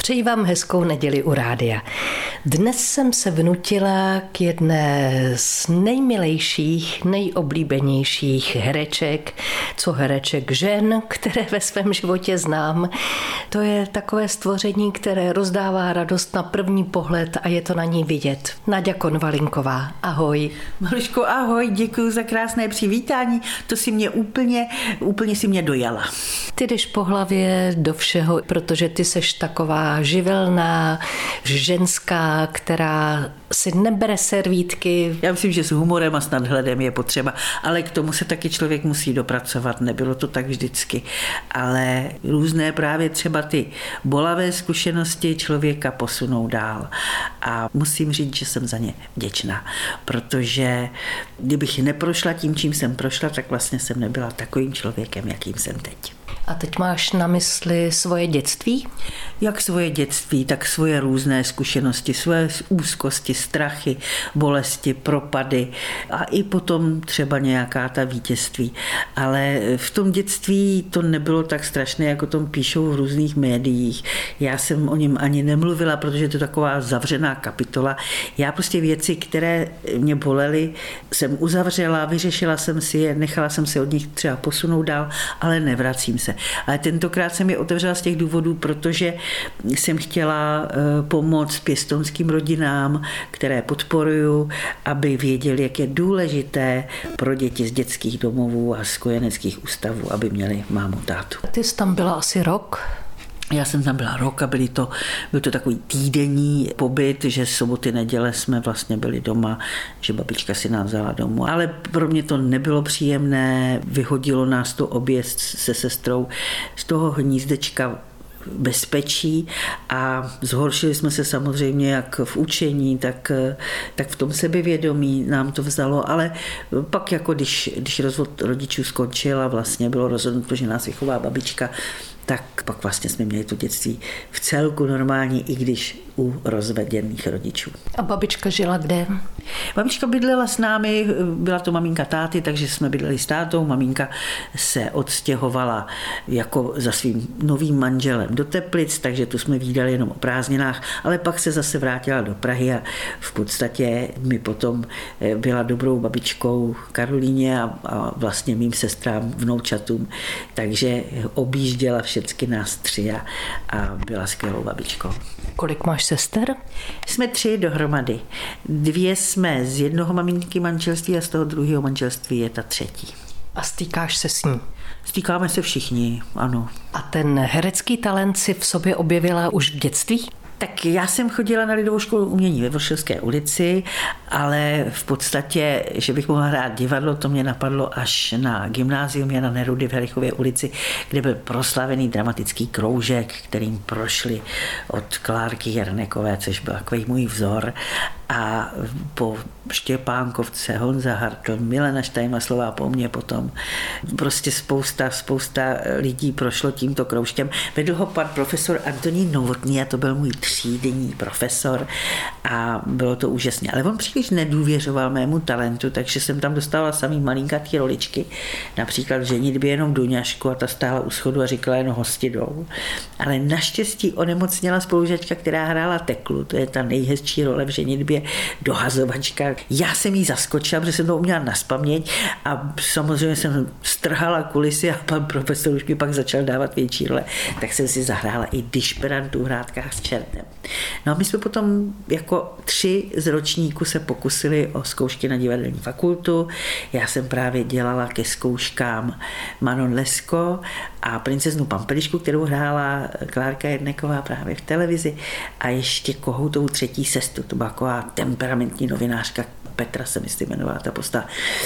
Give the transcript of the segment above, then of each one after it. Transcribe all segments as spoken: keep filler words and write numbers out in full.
Přeji vám hezkou neděli u rádia. Dnes jsem se vnutila k jedné z nejmilejších, nejoblíbenějších hereček, co hereček žen, které ve svém životě znám. To je takové stvoření, které rozdává radost na první pohled a je to na ní vidět. Naďa Konvalinková, ahoj. Maruško, ahoj, děkuji za krásné přivítání. To si mě úplně, úplně si mě dojala. Ty jdeš po hlavě do všeho, protože ty seš taková živelná, ženská, která si nebere servítky. Já myslím, že s humorem a s nadhledem je potřeba, ale k tomu se taky člověk musí dopracovat. Nebylo to tak vždycky, ale různé právě třeba ty bolavé zkušenosti člověka posunou dál. A musím říct, že jsem za ně vděčná, protože kdybych neprošla tím, čím jsem prošla, tak vlastně jsem nebyla takovým člověkem, jakým jsem teď. A teď máš na mysli svoje dětství? Jak svoje dětství, tak svoje různé zkušenosti, svoje úzkosti, strachy, bolesti, propady a i potom třeba nějaká ta vítězství. Ale v tom dětství to nebylo tak strašné, jako tom píšou v různých médiích. Já jsem o něm ani nemluvila, protože to je taková zavřená kapitola. Já prostě věci, které mě bolely, jsem uzavřela, vyřešila jsem si je, nechala jsem se od nich třeba posunout dál, ale nevracím se. Ale tentokrát jsem je otevřela z těch důvodů, protože jsem chtěla pomoct pěstounským rodinám, které podporuju, aby věděli, jak je důležité pro děti z dětských domovů a z kojeneckých ústavů, aby měli mámu, tátu. Ty jsi tam byla asi rok? Já jsem tam byla rok a byli to, byl to takový týdenní pobyt, že soboty, neděle jsme vlastně byli doma, že babička si nás vzala domů. Ale pro mě to nebylo příjemné, vyhodilo nás to obě se sestrou z toho hnízdečka bezpečí a zhoršili jsme se samozřejmě jak v učení, tak, tak v tom sebevědomí nám to vzalo, ale pak jako když, když rozvod rodičů skončil a vlastně bylo rozhodnuto, že nás vychová babička, tak pak vlastně jsme měli to dětství v celku normální, i když u rozvedených rodičů. A babička žila kde? Babička bydlela s námi, byla to maminka táty, takže jsme bydleli s tátou. Maminka se odstěhovala jako za svým novým manželem do Teplic, takže tu jsme vídali jenom o prázdninách, ale pak se zase vrátila do Prahy a v podstatě mi potom byla dobrou babičkou Karolíně a, a vlastně mým sestrám, vnoučatům, takže objížděla všechny nás tři a, a byla skvělou babičkou. Kolik máš sester? Jsme tři dohromady. Dvě jsme z jednoho maminky manželství a z toho druhého manželství je ta třetí. A stýkáš se s ní? Stýkáme se všichni, ano. A ten herecký talent si v sobě objevila už v dětství? Tak já jsem chodila na Lidovou školu umění ve Vršovské ulici, ale v podstatě, že bych mohla hrát divadlo, to mě napadlo až na gymnázium Jana Nerudy v Helichově ulici, kde byl proslavený dramatický kroužek, kterým prošli od Klárky Jernekové, což byl takový můj vzor. A po Štěpánkovce, Honza Hartl, Milena Štajmaslová po mně potom. Prostě spousta, spousta lidí prošlo tímto kroužkem. Vedl ho pan profesor Antonín Novotný a to byl můj třídenní profesor a bylo to úžasné. Ale on příliš nedůvěřoval mému talentu, takže jsem tam dostala samý malinkatý roličky. Například v ženitbě jenom Duňašku a ta stála u schodu a říkala jen hostidou. Ale naštěstí onemocněla spolužačka, která hrála Teklu. To je ta nejhezčí role v ženitbě, dohazovačka. Já jsem jí zaskočila, protože jsem to uměla nazpaměť a samozřejmě jsem strhala kulisy a pan profesor už mi pak začal dávat větší role, tak jsem si zahrála i dišperantu v Hrádkách s čertem. No a my jsme potom jako tři z ročníku se pokusili o zkoušky na divadelní fakultu. Já jsem právě dělala ke zkouškám Manon Lescaut a princeznu Pampelišku, kterou hrála Klárka Jerneková právě v televizi a ještě Kohoutovou třetí sestru. To byla taková temperamentní novinářka, Petra se myslím jmenovala ta postava.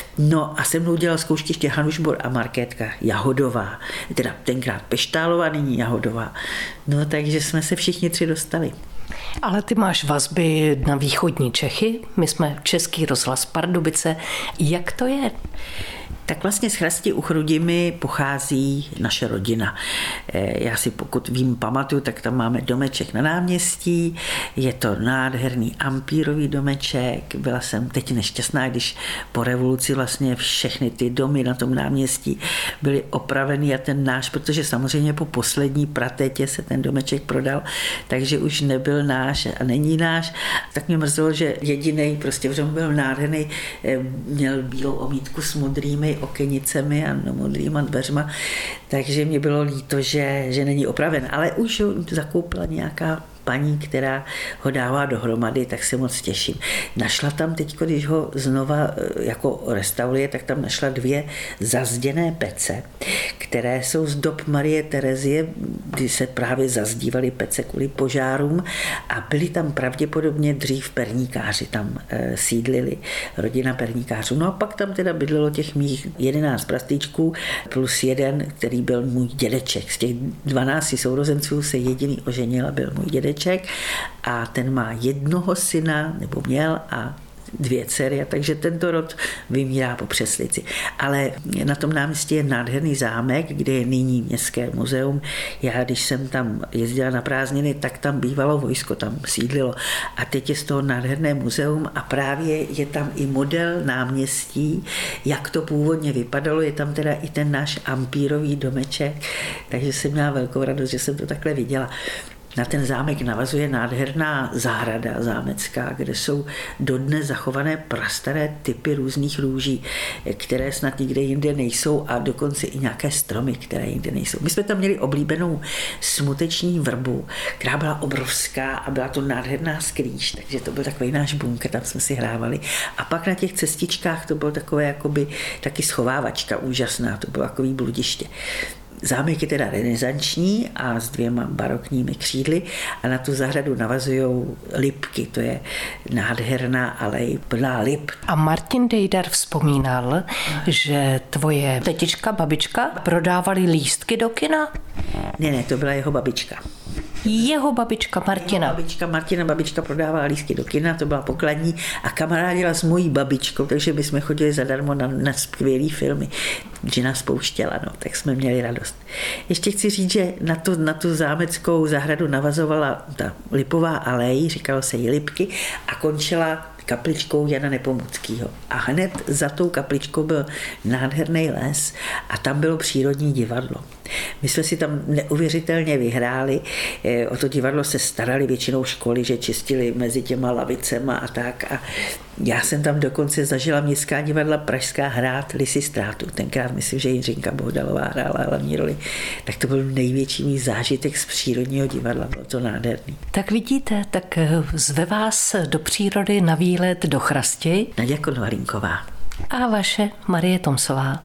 No a se mnou dělal zkoušky ještě Hanušbor a Markétka Jahodová. Teda tenkrát Peštálová, nyní Jahodová. No takže jsme se všichni tři dostali. Ale ty máš vazby na východní Čechy, my jsme Český rozhlas Pardubice. Jak to je? Tak vlastně z Chrasti u Chrudimi pochází naše rodina. Já si pokud vím, pamatuju, tak tam máme domeček na náměstí, je to nádherný ampírový domeček, byla jsem teď nešťastná, když po revoluci vlastně všechny ty domy na tom náměstí byly opravený a ten náš, protože samozřejmě po poslední pratétě se ten domeček prodal, takže už nebyl náš a není náš, tak mě mrzelo, že jedinej, prostě v byl nádherný, měl bílou omítku s modrými okenicemi a modrýma dveřma, takže mě bylo líto, že, že není opraven, ale už ho zakoupila nějaká paní, která ho dává dohromady, tak se moc těším. Našla tam teď, když ho znova jako restauruje, tak tam našla dvě zazděné pece, které jsou z dob Marie Terezie, kdy se právě zazdívaly pece kvůli požárům a byli tam pravděpodobně dřív perníkáři, tam e, sídlili rodina perníkářů. No a pak tam teda bydlelo těch mých jedenáct prastýčků plus jeden, který byl můj dědeček. Z těch dvanácti sourozenců se jediný oženil a byl můj dědeček. A ten má jednoho syna, nebo měl, a dvě dcery, takže tento rod vymírá po přeslici. Ale na tom náměstí je nádherný zámek, kde je nyní městské muzeum. Já, když jsem tam jezdila na prázdniny, tak tam bývalo vojsko, tam sídlilo. A teď je z toho nádherné muzeum a právě je tam i model náměstí, jak to původně vypadalo. Je tam teda i ten náš ampírový domeček, takže jsem měla velkou radost, že jsem to takhle viděla. Na ten zámek navazuje nádherná zahrada zámecká, kde jsou dodnes zachované prastaré typy různých růží, které snad nikde jinde nejsou a dokonce i nějaké stromy, které jinde nejsou. My jsme tam měli oblíbenou smuteční vrbu, která byla obrovská a byla to nádherná skrýš, takže to byl takový náš bunkr, tam jsme si hrávali. A pak na těch cestičkách to bylo takové jakoby taky schovávačka úžasná, to bylo takový bludiště. Zámek je teda renesanční a s dvěma barokními křídly a na tu zahradu navazují lipky. To je nádherná alej plná lip. A Martin Dejdar vzpomínal, že tvoje tetička, babička prodávali lístky do kina? Ne, ne, to byla jeho babička. Jeho babička Martina. Jeho babička Martina, babička prodávala lístky do kina, to byla pokladní a kamarádila s mojí babičkou, takže my jsme chodili zadarmo na, na skvělý filmy, že nás pouštěla, no, tak jsme měli radost. Ještě chci říct, že na tu, na tu zámeckou zahradu navazovala ta lipová alej, říkalo se jí Lipky a končila kapličkou Jana Nepomuckého. A hned za tou kapličkou byl nádherný les a tam bylo přírodní divadlo. My jsme si tam neuvěřitelně vyhráli, o to divadlo se starali většinou školy, že čistili mezi těma lavicema a tak a já jsem tam dokonce zažila městská divadla Pražská hrát Lisistrátu. Tenkrát myslím, že Jindřinka Bohdalová hrála hlavní roli. Tak to byl největší můj zážitek z přírodního divadla, bylo to nádherný. Tak vidíte, tak zve vás do přírody na výlet do Chrasti Naděja Konvalinková a vaše Marie Tomsová.